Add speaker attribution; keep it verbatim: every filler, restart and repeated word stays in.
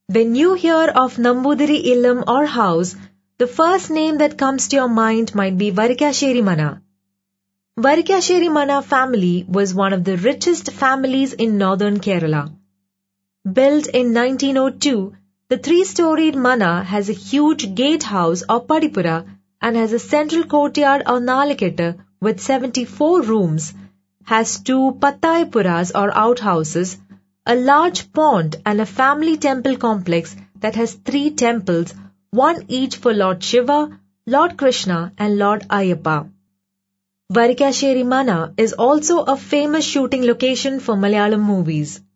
Speaker 1: When you hear of Nambudiri Illam or house, the first name that comes to your mind might be Varikasheri Mana. Varikasheri Mana family was one of the richest families in northern Kerala. Built in nineteen oh two, the three-storied Mana has a huge gatehouse or Padipura and has a central courtyard or Nalaketta with seventy-four rooms, has two Pattayapuras or outhouses, a large pond and a family temple complex that has three temples, one each for Lord Shiva, Lord Krishna and Lord Ayyappa. Varikasheri Mana is also a famous shooting location for Malayalam movies.